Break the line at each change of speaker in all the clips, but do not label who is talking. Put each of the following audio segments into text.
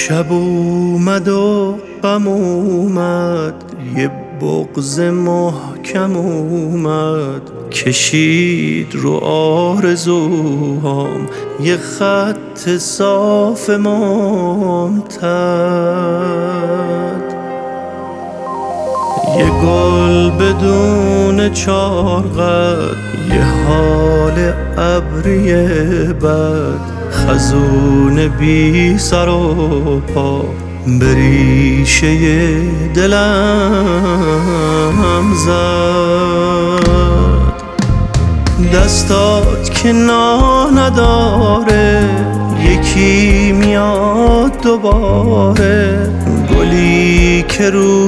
شب اومد و غم اومد، یه بغض محکم اومد، کشید رو آرزوهام یه خط صاف ممتد. یه گل بدون چارقد، یه حال ابری بد، خزون بی سر و پا به ریشه دلم زد. دستات که نداره، یکی میاد دوباره، گلی که رو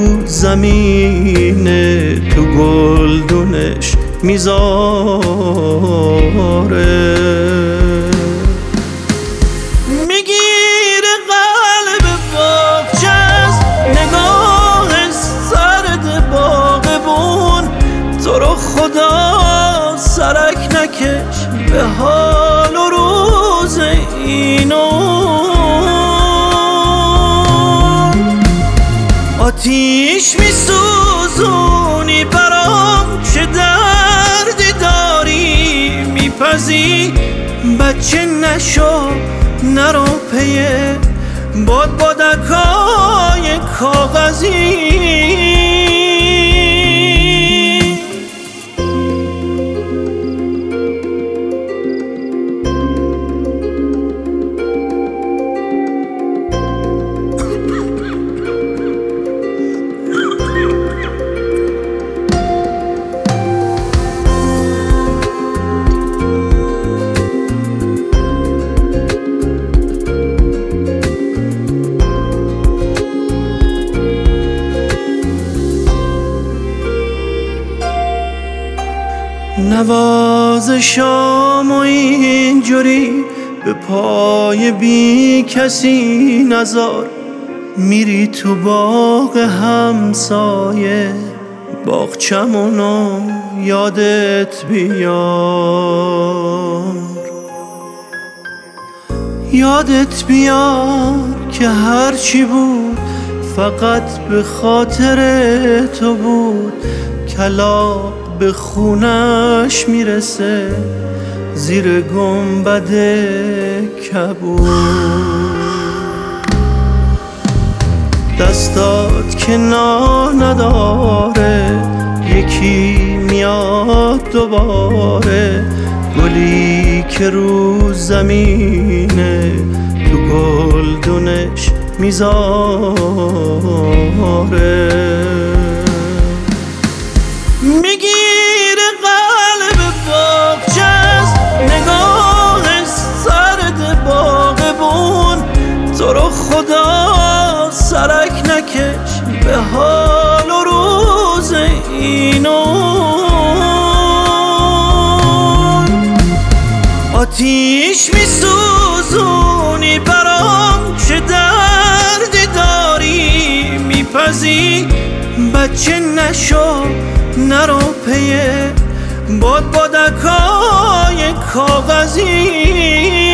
زمینه تو گلدونش میذاره. میگیره قلب باغچه‌ز نگاه سرد باغبون، تو رو خدا سرک نکش به حال و روز اینو. آتیش میسوزونی برام، چه دردی داری میپزی، بچه نشو نرو پیه بادبادکای کاغذی. نوازشام و اینجوری به پای بی کسی نذار، میری تو باغ همسایه باغچمونو یادت بیار. یادت بیار که هرچی بود فقط به خاطر تو بود، کلاغ به خونش میرسه زیر گنبد کبود. دستات که نداره، یکی میاد دوباره، گلی که رو زمینه تو گلدونش میذاره. میگیره قلب باغچه‌ز نگاه سرد باغبون، تو رو خدا سرک نکش به حال و روز اینو. آتیش میسوزونی برام، چه دردی داری میپزی، بچه نشو نرو پیه بادبادکای کاغذی.